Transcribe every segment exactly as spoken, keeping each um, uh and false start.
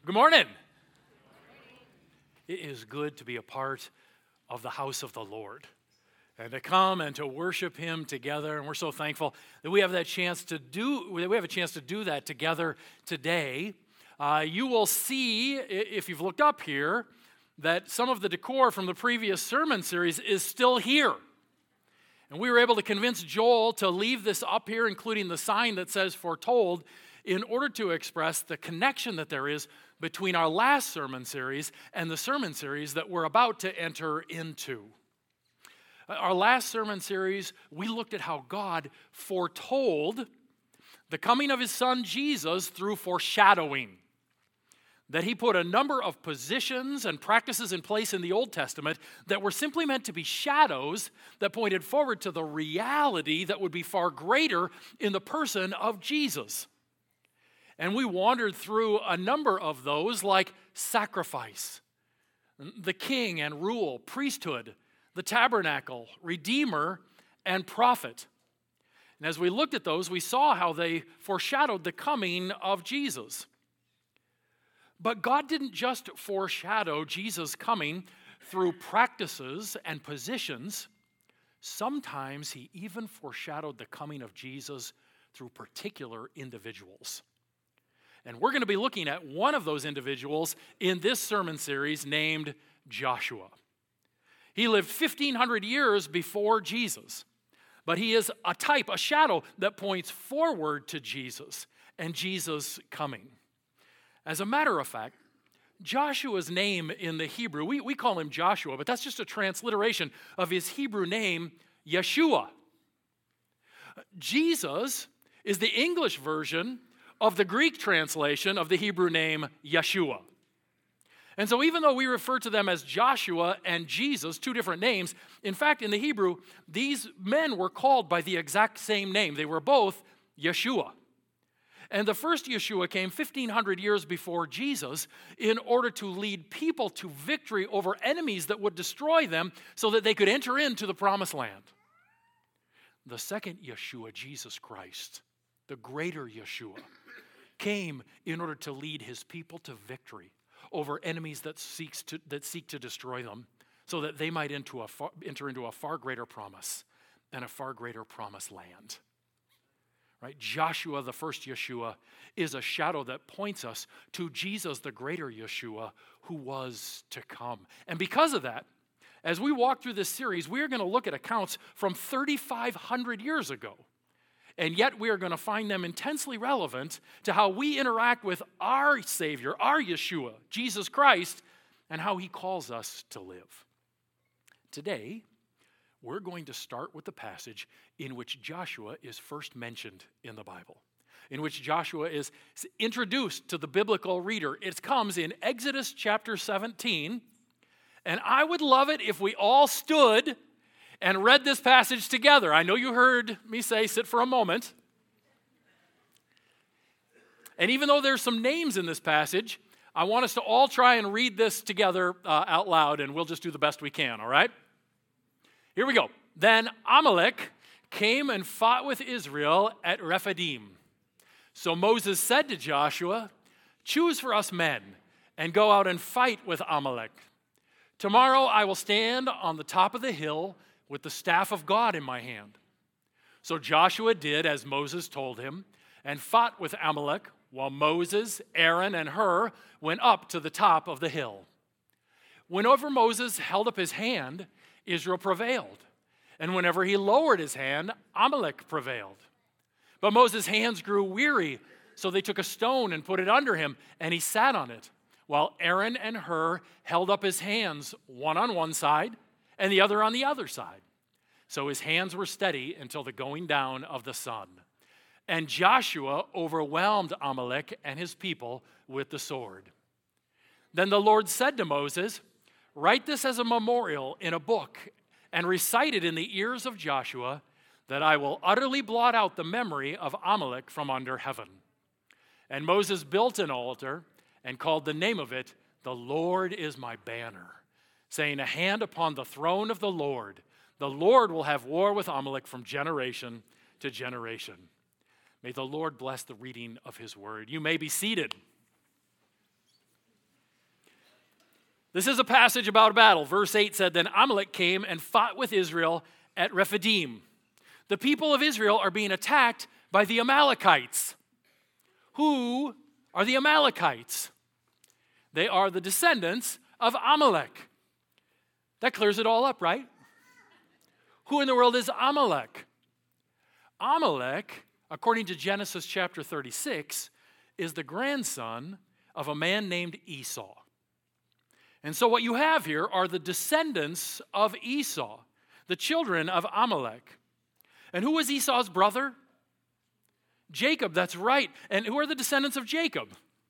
Good morning. It is good to be a part of the house of the Lord and to come and to worship Him together. And we're so thankful that we have that chance to do. We have a chance to do that together today. Uh, you will see, if you've looked up here, that some of the decor from the previous sermon series is still here. And we were able to convince Joel to leave this up here, including the sign that says "Foretold," in order to express the connection that there is between our last sermon series and the sermon series that we're about to enter into. Our last sermon series, we looked at how God foretold the coming of His Son Jesus through foreshadowing. That He put a number of positions and practices in place in the Old Testament that were simply meant to be shadows that pointed forward to the reality that would be far greater in the person of Jesus. And we wandered through a number of those, like sacrifice, the king and rule, priesthood, the tabernacle, redeemer, and prophet. And as we looked at those, we saw how they foreshadowed the coming of Jesus. But God didn't just foreshadow Jesus' coming through practices and positions. Sometimes He even foreshadowed the coming of Jesus through particular individuals. And we're going to be looking at one of those individuals in this sermon series named Joshua. He lived fifteen hundred years before Jesus, but he is a type, a shadow that points forward to Jesus and Jesus' coming. As a matter of fact, Joshua's name in the Hebrew, we, we call him Joshua, but that's just a transliteration of his Hebrew name, Yeshua. Jesus is the English version of the Greek translation of the Hebrew name Yeshua. And so even though we refer to them as Joshua and Jesus, two different names, in fact, in the Hebrew, these men were called by the exact same name. They were both Yeshua. And the first Yeshua came fifteen hundred years before Jesus in order to lead people to victory over enemies that would destroy them so that they could enter into the promised land. The second Yeshua, Jesus Christ, the greater Yeshua, came in order to lead His people to victory over enemies that seeks to that seek to destroy them, so that they might into a far, enter into a far greater promise and a far greater promised land. Right? Joshua, the first Yeshua, is a shadow that points us to Jesus, the greater Yeshua, who was to come. And because of that, as we walk through this series, we are going to look at accounts from thirty-five hundred years ago. And yet we are going to find them intensely relevant to how we interact with our Savior, our Yeshua, Jesus Christ, and how He calls us to live. Today, we're going to start with the passage in which Joshua is first mentioned in the Bible, in which Joshua is introduced to the biblical reader. It comes in Exodus chapter seventeen, and I would love it if we all stood and read this passage together. I know you heard me say, sit for a moment. And even though there's some names in this passage, I want us to all try and read this together uh, out loud, and we'll just do the best we can, all right? Here we go. Then Amalek came and fought with Israel at Rephidim. So Moses said to Joshua, "Choose for us men and go out and fight with Amalek. Tomorrow I will stand on the top of the hill with the staff of God in my hand." So Joshua did as Moses told him and fought with Amalek while Moses, Aaron, and Hur went up to the top of the hill. Whenever Moses held up his hand, Israel prevailed. And whenever he lowered his hand, Amalek prevailed. But Moses' hands grew weary, so they took a stone and put it under him, and he sat on it, while Aaron and Hur held up his hands, one on one side and the other on the other side. So his hands were steady until the going down of the sun. And Joshua overwhelmed Amalek and his people with the sword. Then the Lord said to Moses, "Write this as a memorial in a book and recite it in the ears of Joshua, that I will utterly blot out the memory of Amalek from under heaven." And Moses built an altar and called the name of it, "The Lord is my banner," saying, "A hand upon the throne of the Lord. The Lord will have war with Amalek from generation to generation." May the Lord bless the reading of His word. You may be seated. This is a passage about a battle. Verse eight said, then Amalek came and fought with Israel at Rephidim. The people of Israel are being attacked by the Amalekites. Who are the Amalekites? They are the descendants of Amalek. That clears it all up, right? Who in the world is Amalek? Amalek, according to Genesis chapter thirty-six, is the grandson of a man named Esau. And so what you have here are the descendants of Esau, the children of Amalek. And who was Esau's brother? Jacob, that's right. And who are the descendants of Jacob?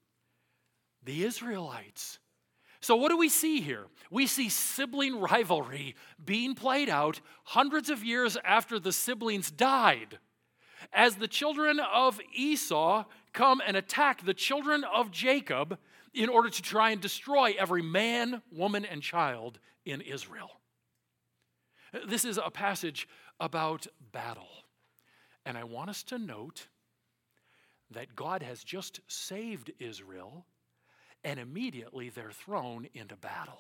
The Israelites. So what do we see here? We see sibling rivalry being played out hundreds of years after the siblings died, as the children of Esau come and attack the children of Jacob in order to try and destroy every man, woman, and child in Israel. This is a passage about battle. And I want us to note that God has just saved Israel, and immediately they're thrown into battle.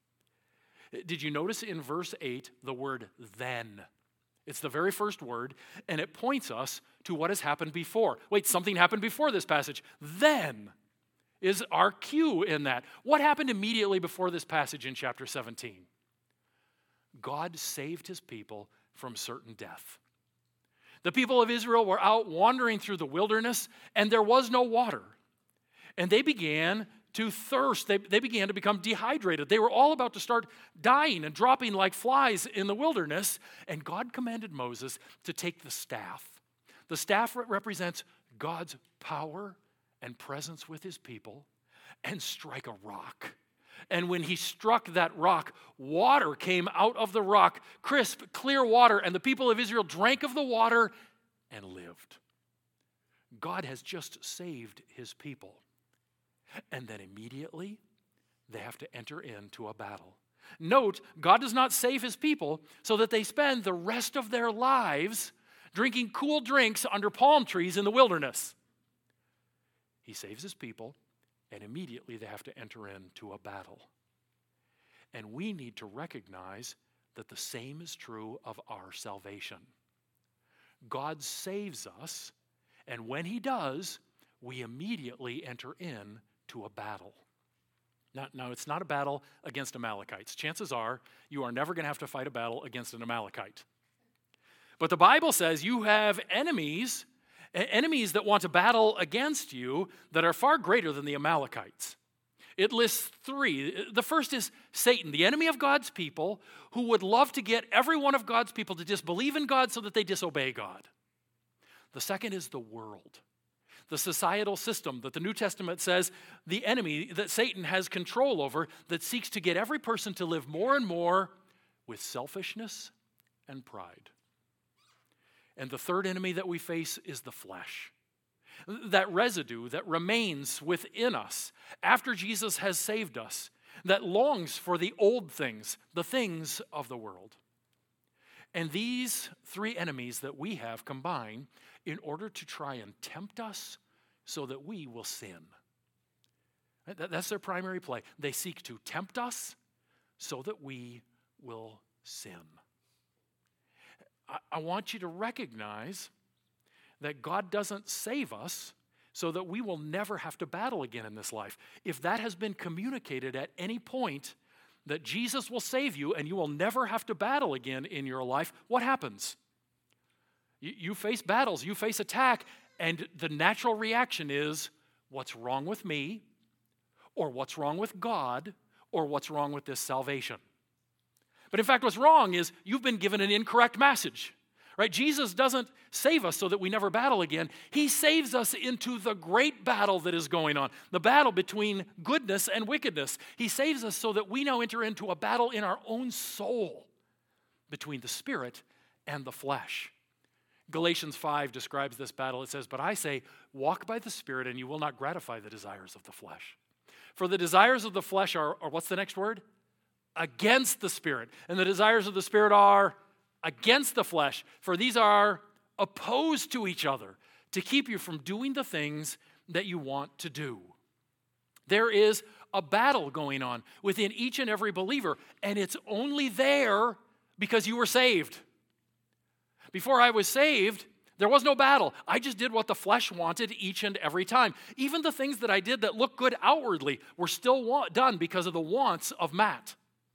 Did you notice in verse eight the word then? It's the very first word, and it points us to what has happened before. Wait, something happened before this passage. Then is our cue in that. What happened immediately before this passage in chapter seventeen? God saved his people from certain death. The people of Israel were out wandering through the wilderness, and there was no water. And they began to thirst. They, they began to become dehydrated. They were all about to start dying and dropping like flies in the wilderness. And God commanded Moses to take the staff. The staff represents God's power and presence with his people, and strike a rock. And when he struck that rock, water came out of the rock, crisp, clear water, and the people of Israel drank of the water and lived. God has just saved his people. And then immediately, they have to enter into a battle. Note, God does not save his people so that they spend the rest of their lives drinking cool drinks under palm trees in the wilderness. He saves his people, and immediately they have to enter into a battle. And we need to recognize that the same is true of our salvation. God saves us, and when he does, we immediately enter into a battle. Now, now, it's not a battle against Amalekites. Chances are you are never going to have to fight a battle against an Amalekite. But the Bible says you have enemies Enemies that want to battle against you that are far greater than the Amalekites. It lists three. The first is Satan, the enemy of God's people, who would love to get every one of God's people to disbelieve in God so that they disobey God. The second is the world, the societal system that the New Testament says the enemy that Satan has control over, that seeks to get every person to live more and more with selfishness and pride. And the third enemy that we face is the flesh. That residue that remains within us after Jesus has saved us, that longs for the old things, the things of the world. And these three enemies that we have combine in order to try and tempt us so that we will sin. That's their primary play. They seek to tempt us so that we will sin. I want you to recognize that God doesn't save us so that we will never have to battle again in this life. If that has been communicated at any point, that Jesus will save you and you will never have to battle again in your life, what happens? You, you face battles, you face attack, and the natural reaction is, what's wrong with me? Or what's wrong with God? Or what's wrong with this salvation? But in fact, what's wrong is you've been given an incorrect message, right? Jesus doesn't save us so that we never battle again. He saves us into the great battle that is going on, the battle between goodness and wickedness. He saves us so that we now enter into a battle in our own soul between the spirit and the flesh. Galatians five describes this battle. It says, "But I say, walk by the Spirit, and you will not gratify the desires of the flesh. For the desires of the flesh are, are what's the next word? Against the Spirit. And the desires of the Spirit are against the flesh. For these are opposed to each other to keep you from doing the things that you want to do." There is a battle going on within each and every believer, and it's only there because you were saved. Before I was saved, there was no battle. I just did what the flesh wanted each and every time. Even the things that I did that looked good outwardly were still wa- done because of the wants of Matt.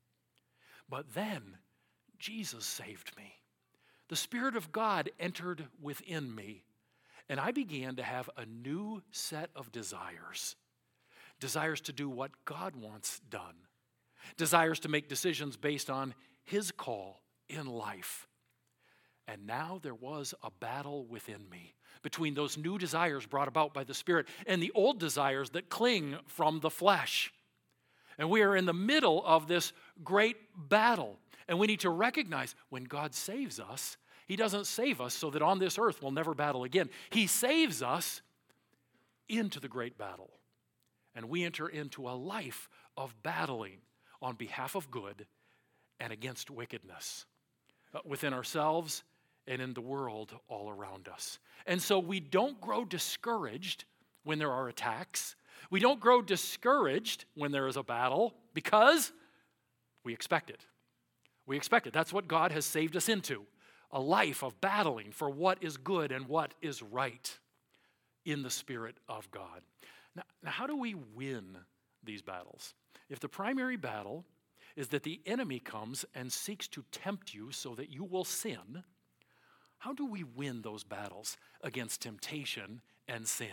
But then, Jesus saved me. The Spirit of God entered within me, and I began to have a new set of desires. Desires to do what God wants done. Desires to make decisions based on His call in life. And now there was a battle within me between those new desires brought about by the Spirit and the old desires that cling from the flesh. And we are in the middle of this great battle. And we need to recognize when God saves us, He doesn't save us so that on this earth we'll never battle again. He saves us into the great battle. And we enter into a life of battling on behalf of good and against wickedness uh, within ourselves and in the world all around us. And so we don't grow discouraged when there are attacks. We don't grow discouraged when there is a battle because we expect it. We expect it. That's what God has saved us into, a life of battling for what is good and what is right in the Spirit of God. Now, now, how do we win these battles? If the primary battle is that the enemy comes and seeks to tempt you so that you will sin, how do we win those battles against temptation and sin?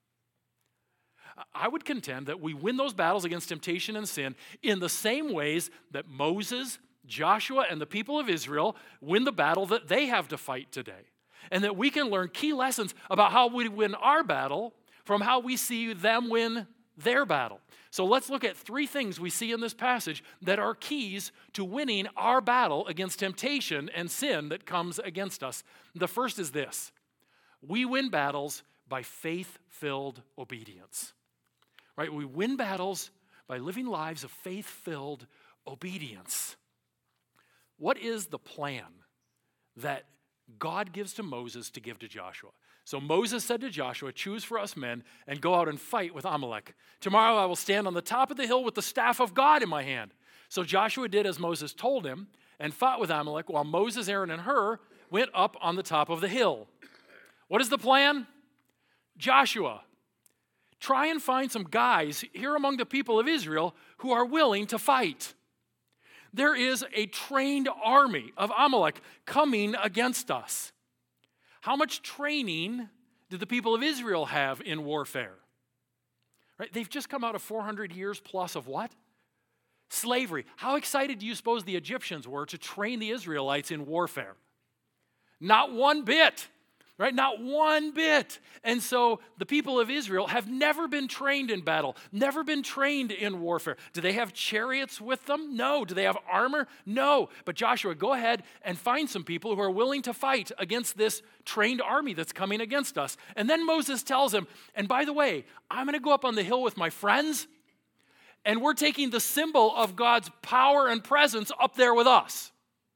I would contend that we win those battles against temptation and sin in the same ways that Moses, Joshua, and the people of Israel win the battle that they have to fight today. And that we can learn key lessons about how we win our battle from how we see them win their battle. So let's look at three things we see in this passage that are keys to winning our battle against temptation and sin that comes against us. The first is this: we win battles by faith-filled obedience. Right? We win battles by living lives of faith-filled obedience. What is the plan that God gives to Moses to give to Joshua? So Moses said to Joshua, "Choose for us men and go out and fight with Amalek. Tomorrow I will stand on the top of the hill with the staff of God in my hand." So Joshua did as Moses told him and fought with Amalek while Moses, Aaron, and Hur went up on the top of the hill. What is the plan? Joshua, try and find some guys here among the people of Israel who are willing to fight. There is a trained army of Amalek coming against us. How much training did the people of Israel have in warfare? Right? They've just come out of four hundred years plus of what? Slavery. How excited do you suppose the Egyptians were to train the Israelites in warfare? Not one bit. Right? Not one bit. And so the people of Israel have never been trained in battle, never been trained in warfare. Do they have chariots with them? No. Do they have armor? No. But Joshua, go ahead and find some people who are willing to fight against this trained army that's coming against us. And then Moses tells him, and by the way, I'm going to go up on the hill with my friends, and we're taking the symbol of God's power and presence up there with us.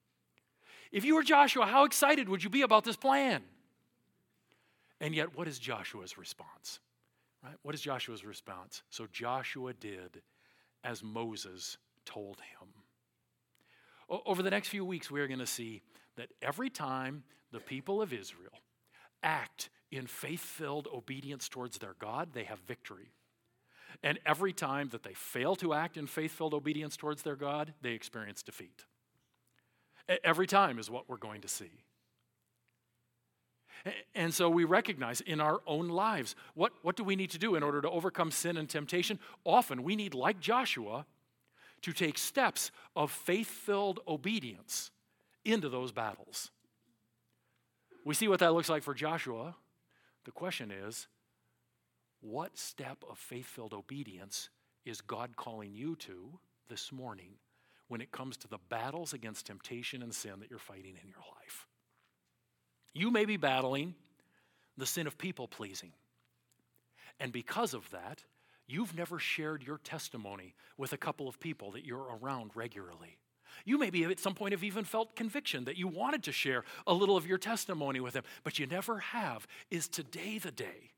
If you were Joshua, how excited would you be about this plan? And yet, what is Joshua's response? Right? What is Joshua's response? So Joshua did as Moses told him. O- over the next few weeks, we are going to see that every time the people of Israel act in faith-filled obedience towards their God, they have victory. And every time that they fail to act in faith-filled obedience towards their God, they experience defeat. Every time is what we're going to see. And so we recognize in our own lives, what, what do we need to do in order to overcome sin and temptation? Often we need, like Joshua, to take steps of faith-filled obedience into those battles. We see what that looks like for Joshua. The question is, what step of faith-filled obedience is God calling you to this morning when it comes to the battles against temptation and sin that you're fighting in your life? You may be battling the sin of people-pleasing. And because of that, you've never shared your testimony with a couple of people that you're around regularly. You maybe at some point have even felt conviction that you wanted to share a little of your testimony with them, but you never have. Is today the day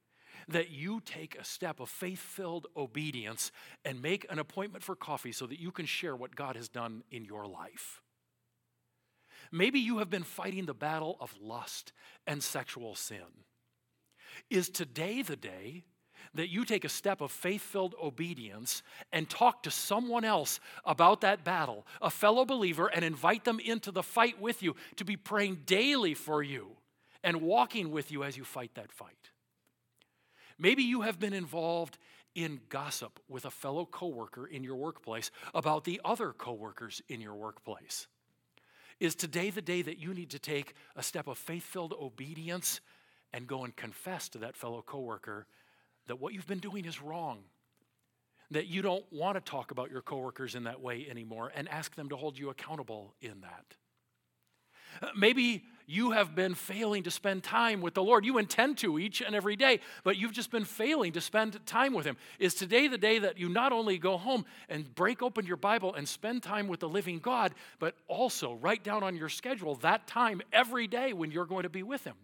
that you take a step of faith-filled obedience and make an appointment for coffee so that you can share what God has done in your life. Maybe you have been fighting the battle of lust and sexual sin. Is today the day that you take a step of faith-filled obedience and talk to someone else about that battle, a fellow believer, and invite them into the fight with you to be praying daily for you and walking with you as you fight that fight? Maybe you have been involved in gossip with a fellow coworker in your workplace about the other coworkers in your workplace. Is today the day that you need to take a step of faith-filled obedience and go and confess to that fellow coworker that what you've been doing is wrong, that you don't want to talk about your coworkers in that way anymore, and ask them to hold you accountable in that? Maybe you have been failing to spend time with the Lord. You intend to each and every day, but you've just been failing to spend time with Him. Is today the day that you not only go home and break open your Bible and spend time with the living God, but also write down on your schedule that time every day when you're going to be with Him?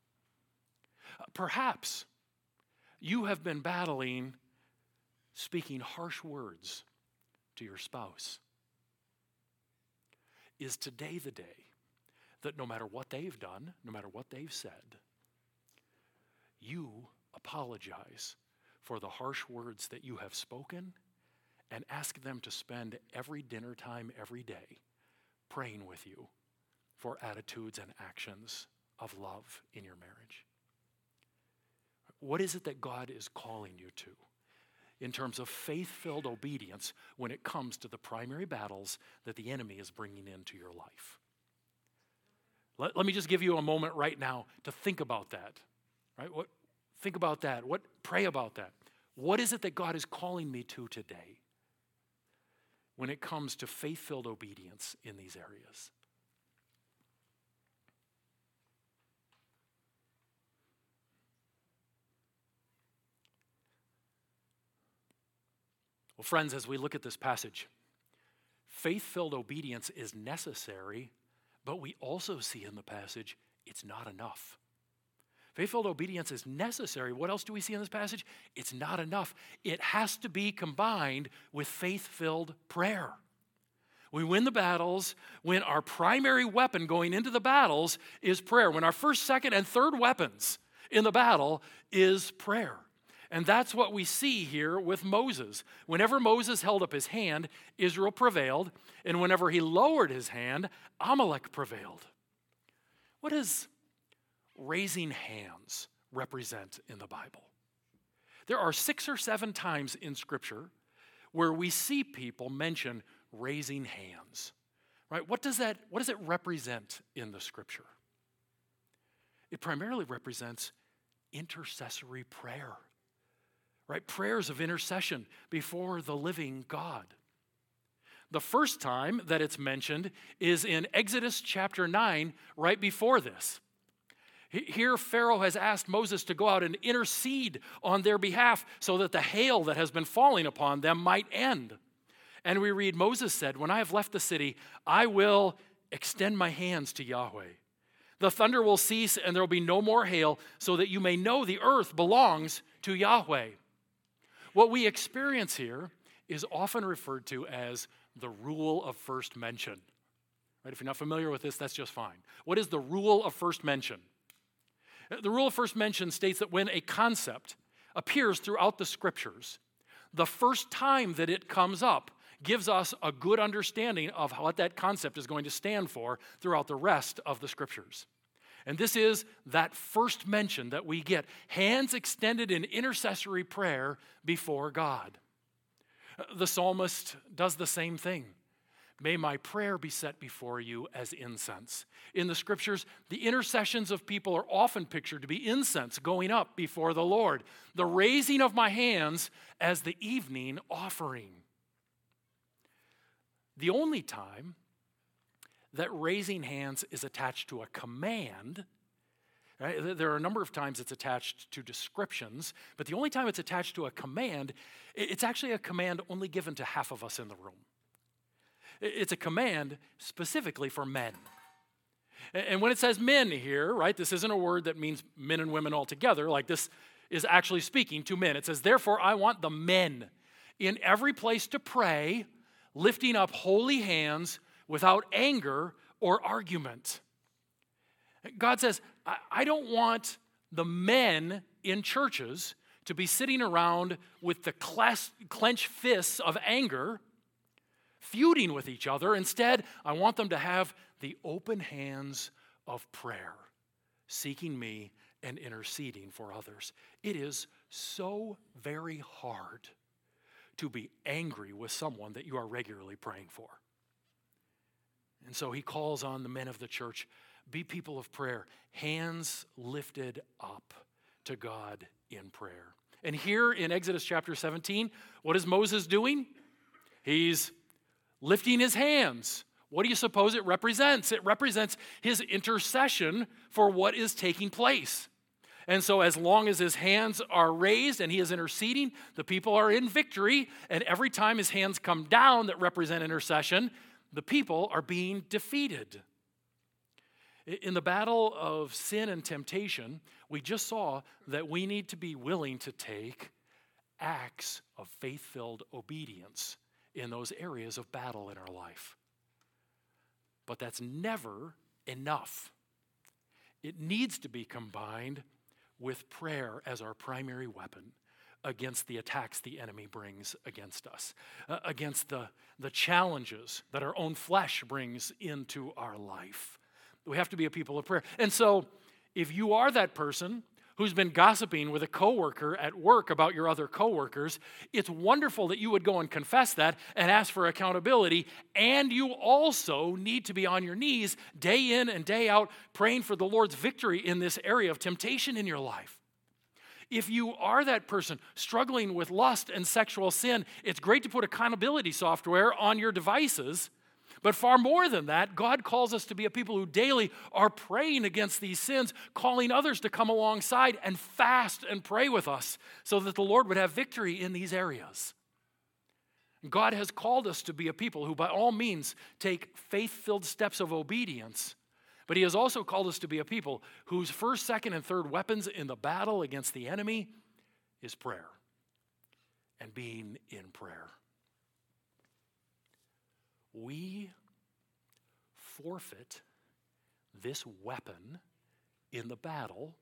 Perhaps you have been battling speaking harsh words to your spouse. Is today the day that no matter what they've done, no matter what they've said, you apologize for the harsh words that you have spoken and ask them to spend every dinner time every day praying with you for attitudes and actions of love in your marriage? What is it that God is calling you to in terms of faith-filled obedience when it comes to the primary battles that the enemy is bringing into your life? Let, let me just give you a moment right now to think about that. Right? What, think about that. What, pray about that. What is it that God is calling me to today when it comes to faith-filled obedience in these areas? Well, friends, as we look at this passage, faith-filled obedience is necessary, but we also see in the passage it's not enough. Faith-filled obedience is necessary. What else do we see in this passage? It's not enough. It has to be combined with faith-filled prayer. We win the battles when our primary weapon going into the battles is prayer. When our first, second, and third weapons in the battle is prayer. And that's what we see here with Moses. Whenever Moses held up his hand, Israel prevailed. And whenever he lowered his hand, Amalek prevailed. What does raising hands represent in the Bible? There are six or seven times in Scripture where we see people mention raising hands. Right? What does that, what does it represent in the Scripture? It primarily represents intercessory prayer. Right? Prayers of intercession before the living God. The first time that it's mentioned is in Exodus chapter nine, right before this. Here, Pharaoh has asked Moses to go out and intercede on their behalf so that the hail that has been falling upon them might end. And we read, Moses said, "When I have left the city, I will extend my hands to Yahweh. The thunder will cease and there will be no more hail, so that you may know the earth belongs to Yahweh." What we experience here is often referred to as the rule of first mention. Right? If you're not familiar with this, that's just fine. What is the rule of first mention? The rule of first mention states that when a concept appears throughout the Scriptures, the first time that it comes up gives us a good understanding of what that concept is going to stand for throughout the rest of the Scriptures. And this is that first mention that we get, hands extended in intercessory prayer before God. The psalmist does the same thing. May my prayer be set before you as incense. In the Scriptures, the intercessions of people are often pictured to be incense going up before the Lord. The raising of my hands as the evening offering. The only time that raising hands is attached to a command, right? There are a number of times it's attached to descriptions, but the only time it's attached to a command, it's actually a command only given to half of us in the room. It's a command specifically for men. And when it says men here, right, this isn't a word that means men and women all together. Like this, is actually speaking to men. It says, therefore, I want the men in every place to pray, lifting up holy hands without anger or argument. God says, I don't want the men in churches to be sitting around with the clenched fists of anger, feuding with each other. Instead, I want them to have the open hands of prayer, seeking me and interceding for others. It is so very hard to be angry with someone that you are regularly praying for. And so he calls on the men of the church, be people of prayer, hands lifted up to God in prayer. And here in Exodus chapter seventeen, what is Moses doing? He's lifting his hands. What do you suppose it represents? It represents his intercession for what is taking place. And so as long as his hands are raised and he is interceding, the people are in victory. And every time his hands come down that represent intercession, the people are being defeated. In the battle of sin and temptation, we just saw that we need to be willing to take acts of faith-filled obedience in those areas of battle in our life. But that's never enough. It needs to be combined with prayer as our primary weapon against the attacks the enemy brings against us, uh, against the, the challenges that our own flesh brings into our life. We have to be a people of prayer. And so if you are that person who's been gossiping with a coworker at work about your other coworkers, it's wonderful that you would go and confess that and ask for accountability. And you also need to be on your knees day in and day out praying for the Lord's victory in this area of temptation in your life. If you are that person struggling with lust and sexual sin, it's great to put accountability software on your devices. But far more than that, God calls us to be a people who daily are praying against these sins, calling others to come alongside and fast and pray with us so that the Lord would have victory in these areas. God has called us to be a people who by all means take faith-filled steps of obedience, but he has also called us to be a people whose first, second, and third weapons in the battle against the enemy is prayer and being in prayer. We forfeit this weapon in the battle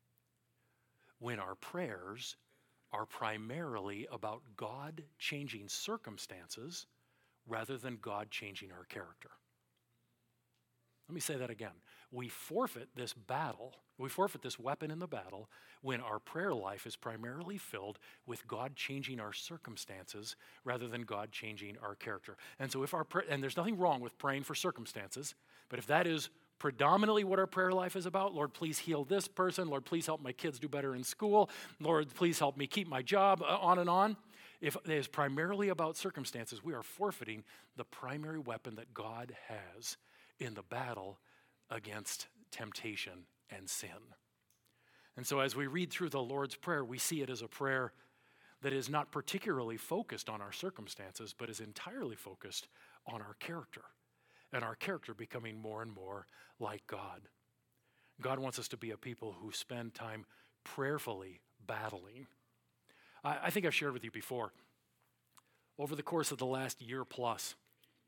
when our prayers are primarily about God changing circumstances rather than God changing our character. Let me say that again. We forfeit this battle, we forfeit this weapon in the battle when our prayer life is primarily filled with God changing our circumstances rather than God changing our character. And so if our prayer, and there's nothing wrong with praying for circumstances, but if that is predominantly what our prayer life is about, Lord, please heal this person, Lord, please help my kids do better in school, Lord, please help me keep my job, uh, on and on. If it is primarily about circumstances, we are forfeiting the primary weapon that God has in the battle against temptation and sin. And so as we read through the Lord's Prayer, we see it as a prayer that is not particularly focused on our circumstances, but is entirely focused on our character, and our character becoming more and more like God. God wants us to be a people who spend time prayerfully battling. I, I think I've shared with you before, over the course of the last year plus,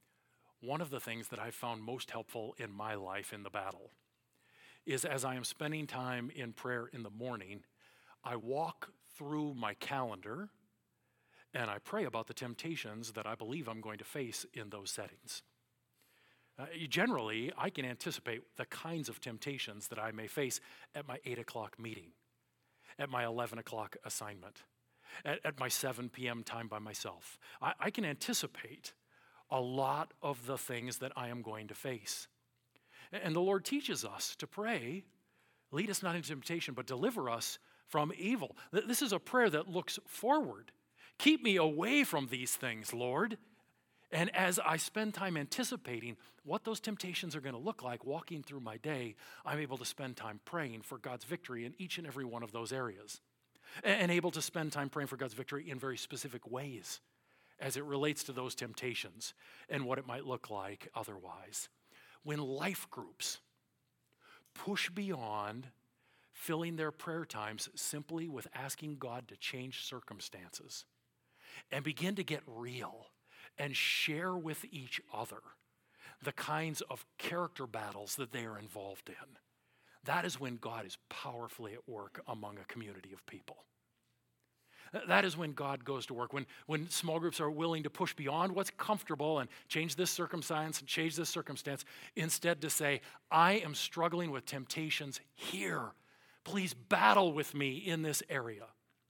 one of the things that I've found most helpful in my life in the battle is as I am spending time in prayer in the morning, I walk through my calendar and I pray about the temptations that I believe I'm going to face in those settings. Uh, generally, I can anticipate the kinds of temptations that I may face at my eight o'clock meeting, at my eleven o'clock assignment, at, at my seven p.m. time by myself. I, I can anticipate a lot of the things that I am going to face. And the Lord teaches us to pray, lead us not into temptation, but deliver us from evil. This is a prayer that looks forward. Keep me away from these things, Lord. And as I spend time anticipating what those temptations are going to look like walking through my day, I'm able to spend time praying for God's victory in each and every one of those areas. And able to spend time praying for God's victory in very specific ways as it relates to those temptations and what it might look like otherwise. When life groups push beyond filling their prayer times simply with asking God to change circumstances and begin to get real and share with each other the kinds of character battles that they are involved in. That is when God is powerfully at work among a community of people. That is when God goes to work, when, when small groups are willing to push beyond what's comfortable and change this circumstance and change this circumstance, instead to say, I am struggling with temptations here. Please battle with me in this area.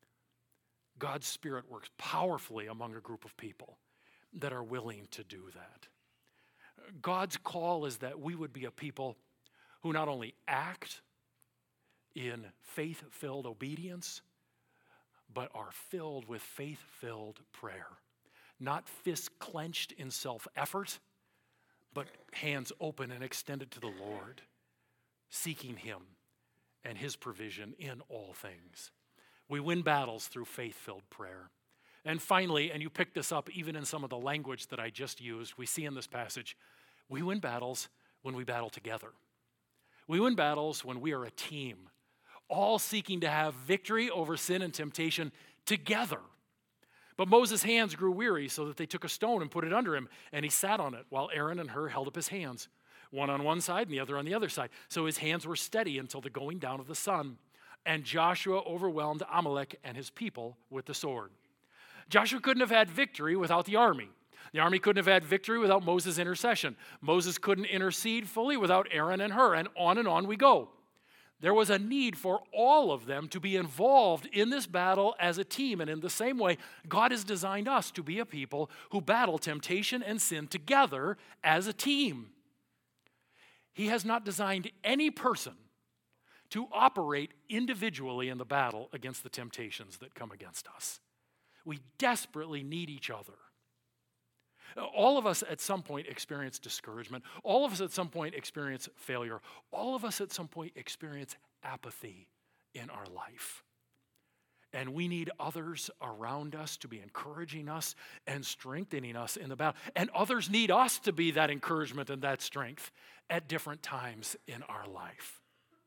God's Spirit works powerfully among a group of people that are willing to do that. God's call is that we would be a people who not only act in faith-filled obedience, but are filled with faith-filled prayer. Not fists clenched in self-effort, but hands open and extended to the Lord, seeking Him and His provision in all things. We win battles through faith-filled prayer. And finally, and you picked this up even in some of the language that I just used, we see in this passage, we win battles when we battle together. We win battles when we are a team, all seeking to have victory over sin and temptation together. But Moses' hands grew weary, so that they took a stone and put it under him, and he sat on it, while Aaron and Hur held up his hands, one on one side and the other on the other side. So his hands were steady until the going down of the sun. And Joshua overwhelmed Amalek and his people with the sword. Joshua couldn't have had victory without the army. The army couldn't have had victory without Moses' intercession. Moses couldn't intercede fully without Aaron and Hur, and on and on we go. There was a need for all of them to be involved in this battle as a team. And in the same way, God has designed us to be a people who battle temptation and sin together as a team. He has not designed any person to operate individually in the battle against the temptations that come against us. We desperately need each other. All of us at some point experience discouragement. All of us at some point experience failure. All of us at some point experience apathy in our life. And we need others around us to be encouraging us and strengthening us in the battle. And others need us to be that encouragement and that strength at different times in our life.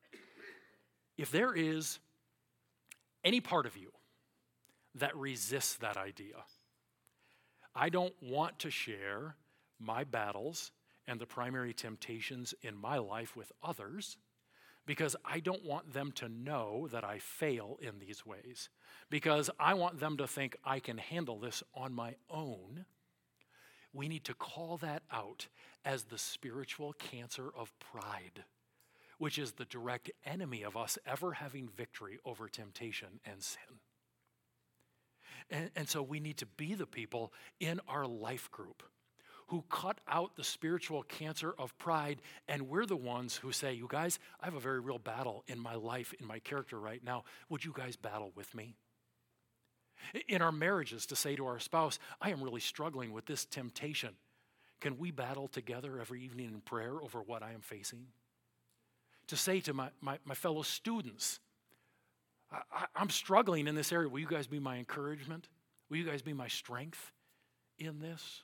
If there is any part of you that resists that idea, I don't want to share my battles and the primary temptations in my life with others because I don't want them to know that I fail in these ways, because I want them to think I can handle this on my own. We need to call that out as the spiritual cancer of pride, which is the direct enemy of us ever having victory over temptation and sin. And, and so we need to be the people in our life group who cut out the spiritual cancer of pride, and we're the ones who say, you guys, I have a very real battle in my life, in my character right now. Would you guys battle with me? In our marriages, to say to our spouse, I am really struggling with this temptation. Can we battle together every evening in prayer over what I am facing? To say to my, my, my fellow students, I, I'm struggling in this area. Will you guys be my encouragement? Will you guys be my strength in this?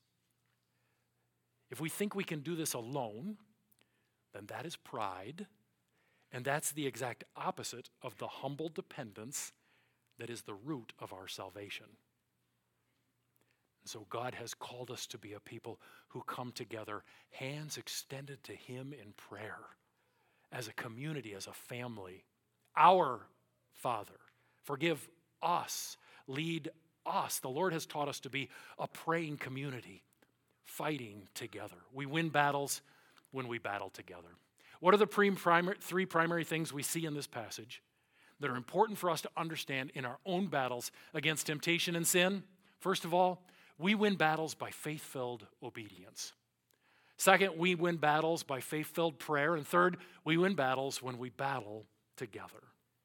If we think we can do this alone, then that is pride, and that's the exact opposite of the humble dependence that is the root of our salvation. And so God has called us to be a people who come together, hands extended to Him in prayer, as a community, as a family. Our Father, forgive us, lead us. The Lord has taught us to be a praying community, fighting together. We win battles when we battle together. What are the pre- primary, three primary things we see in this passage that are important for us to understand in our own battles against temptation and sin? First of all, we win battles by faith-filled obedience. Second, we win battles by faith-filled prayer. And third, we win battles when we battle together.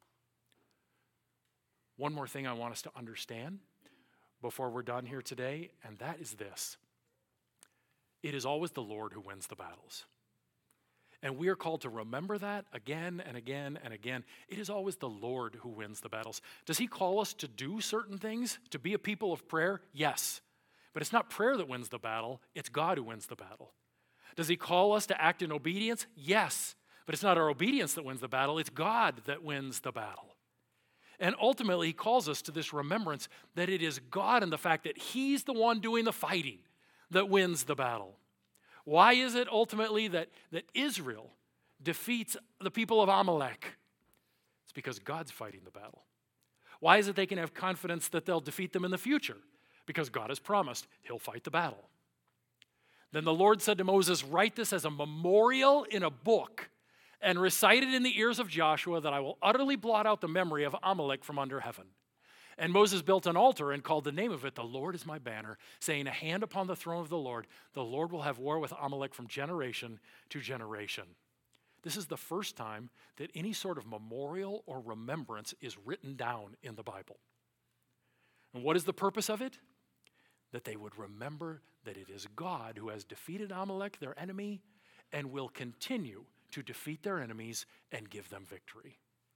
One more thing I want us to understand before we're done here today, and that is this. It is always the Lord who wins the battles. And we are called to remember that again and again and again. It is always the Lord who wins the battles. Does He call us to do certain things, to be a people of prayer? Yes. But it's not prayer that wins the battle, it's God who wins the battle. Does He call us to act in obedience? Yes. But it's not our obedience that wins the battle, it's God that wins the battle. And ultimately, he calls us to this remembrance that it is God and the fact that he's the one doing the fighting that wins the battle. Why is it ultimately that, that Israel defeats the people of Amalek? It's because God's fighting the battle. Why is it they can have confidence that they'll defeat them in the future? Because God has promised he'll fight the battle. Then the Lord said to Moses, write this as a memorial in a book and recite it in the ears of Joshua that I will utterly blot out the memory of Amalek from under heaven. And Moses built an altar and called the name of it, the Lord is my banner, saying, a hand upon the throne of the Lord, the Lord will have war with Amalek from generation to generation. This is the first time that any sort of memorial or remembrance is written down in the Bible. And what is the purpose of it? That they would remember that it is God who has defeated Amalek, their enemy, and will continue to defeat their enemies and give them victory.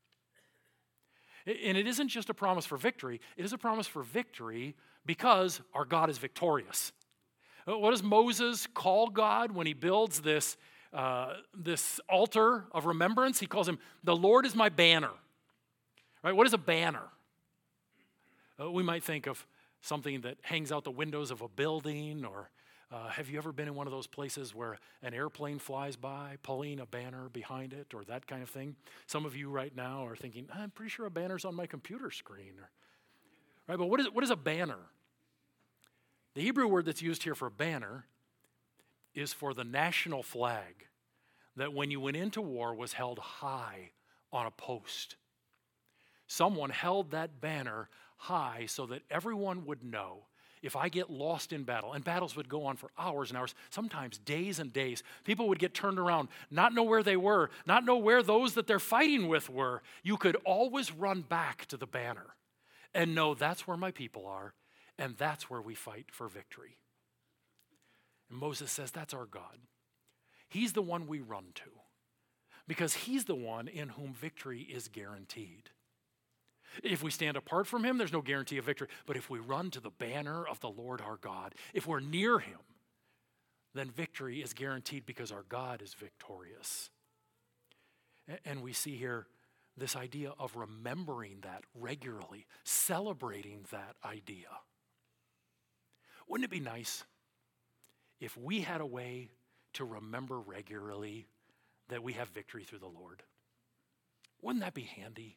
And it isn't just a promise for victory, it is a promise for victory because our God is victorious. What does Moses call God when he builds this, uh, this altar of remembrance? He calls him, the Lord is my banner. Right? What is a banner? Uh, we might think of something that hangs out the windows of a building, or uh, have you ever been in one of those places where an airplane flies by pulling a banner behind it, or that kind of thing? Some of you right now are thinking, I'm pretty sure a banner's on my computer screen. Or, right? But what is, what is a banner? The Hebrew word that's used here for banner is for the national flag that when you went into war was held high on a post. Someone held that banner high so that everyone would know, if I get lost in battle, and battles would go on for hours and hours, sometimes days and days, people would get turned around, not know where they were, not know where those that they're fighting with were. You could always run back to the banner and know that's where my people are, and that's where we fight for victory. And Moses says that's our God. He's the one we run to because he's the one in whom victory is guaranteed. If we stand apart from him, there's no guarantee of victory. But if we run to the banner of the Lord our God, if we're near him, then victory is guaranteed because our God is victorious. And we see here this idea of remembering that regularly, celebrating that idea. Wouldn't it be nice if we had a way to remember regularly that we have victory through the Lord? Wouldn't that be handy?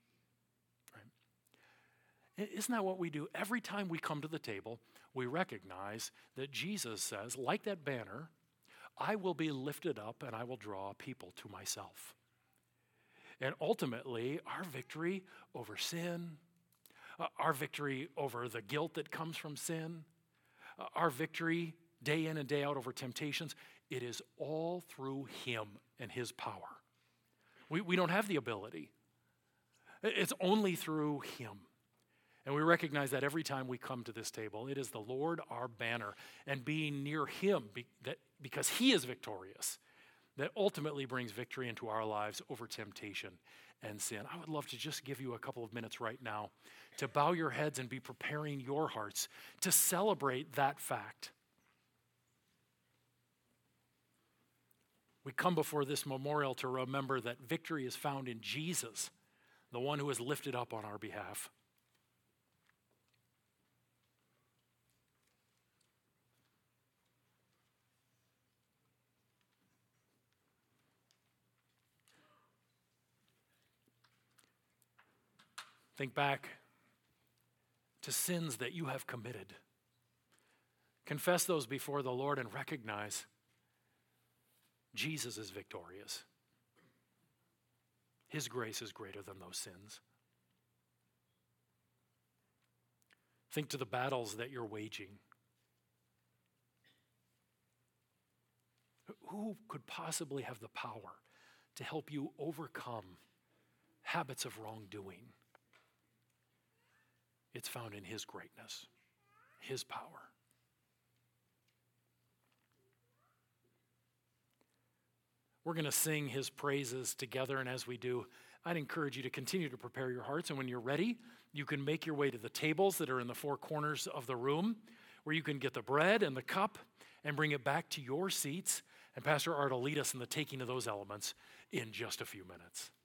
Isn't that what we do? Every time we come to the table, we recognize that Jesus says, like that banner, I will be lifted up and I will draw people to myself. And ultimately, our victory over sin, uh, our victory over the guilt that comes from sin, uh, our victory day in and day out over temptations, it is all through him and his power. We, we don't have the ability. It's only through him. And we recognize that every time we come to this table, it is the Lord our banner, and being near him be, that, because he is victorious, that ultimately brings victory into our lives over temptation and sin. I would love to just give you a couple of minutes right now to bow your heads and be preparing your hearts to celebrate that fact. We come before this memorial to remember that victory is found in Jesus, the one who is lifted up on our behalf. Think back to sins that you have committed. Confess those before the Lord and recognize Jesus is victorious. His grace is greater than those sins. Think to the battles that you're waging. Who could possibly have the power to help you overcome habits of wrongdoing? It's found in his greatness, his power. We're going to sing his praises together, and as we do, I'd encourage you to continue to prepare your hearts, and when you're ready, you can make your way to the tables that are in the four corners of the room, where you can get the bread and the cup and bring it back to your seats, and Pastor Art will lead us in the taking of those elements in just a few minutes.